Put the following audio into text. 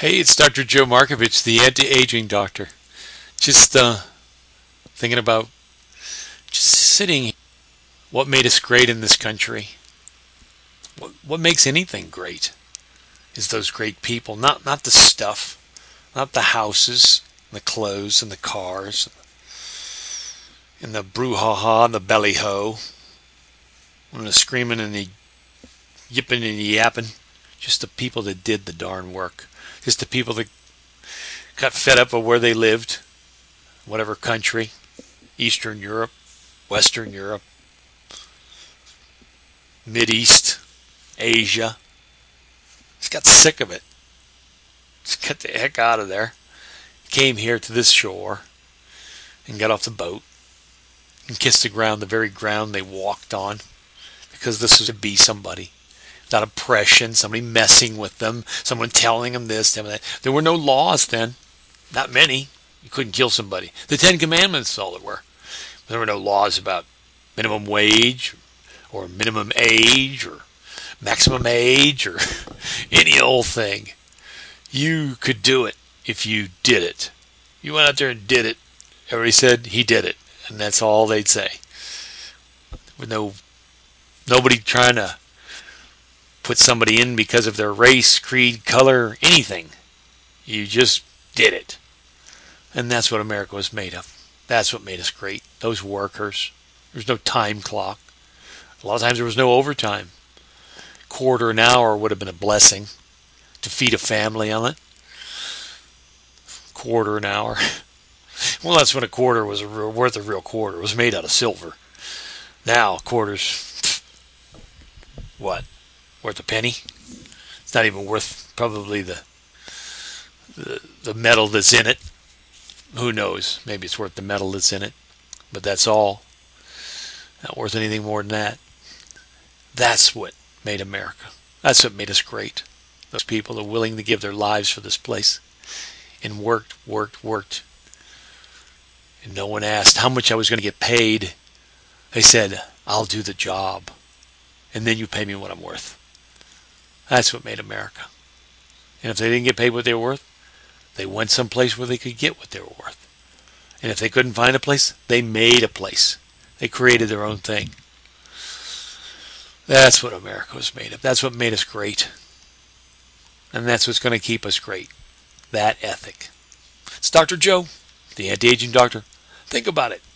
Hey, it's Dr. Joe Markovich, the anti-aging doctor. Just thinking about just sitting. What made us great in this country? What makes anything great is those great people, not the stuff, not the houses, the clothes, and the cars, and the brouhaha, and the belly ho, and the screaming and the yipping and the yapping. Just the people that did the darn work. Just the people that got fed up of where they lived, whatever country, Eastern Europe, Western Europe, Mideast, Asia. Just got sick of it. Just got the heck out of there. Came here to this shore and got off the boat and kissed the ground, the very ground they walked on, because this was to be somebody. Without oppression, somebody messing with them, someone telling them this, them that. There were no laws then. Not many. You couldn't kill somebody. The Ten Commandments, all there were. There were no laws about minimum wage or minimum age or maximum age or any old thing. You could do it if you did it. You went out there and did it. Everybody said he did it, and that's all they'd say. With nobody trying to put somebody in because of their race, creed, color, anything. You just did it. And that's what America was made of. That's what made us great. Those workers. There was no time clock. A lot of times there was no overtime. Quarter an hour would have been a blessing to feed a family on it. Quarter an hour. Well, that's when a quarter was worth a real quarter. It was made out of silver. Now, quarters, what? Worth a penny? It's not even worth probably the metal that's in it. Who knows? Maybe it's worth the metal that's in it. But that's all. Not worth anything more than that. That's what made America. That's what made us great. Those people that are willing to give their lives for this place. And worked. And no one asked how much I was going to get paid. They said, I'll do the job. And then you pay me what I'm worth. That's what made America. And if they didn't get paid what they were worth, they went someplace where they could get what they were worth. And if they couldn't find a place, they made a place. They created their own thing. That's what America was made of. That's what made us great. And that's what's going to keep us great. That ethic. It's Dr. Joe, the anti-aging doctor. Think about it.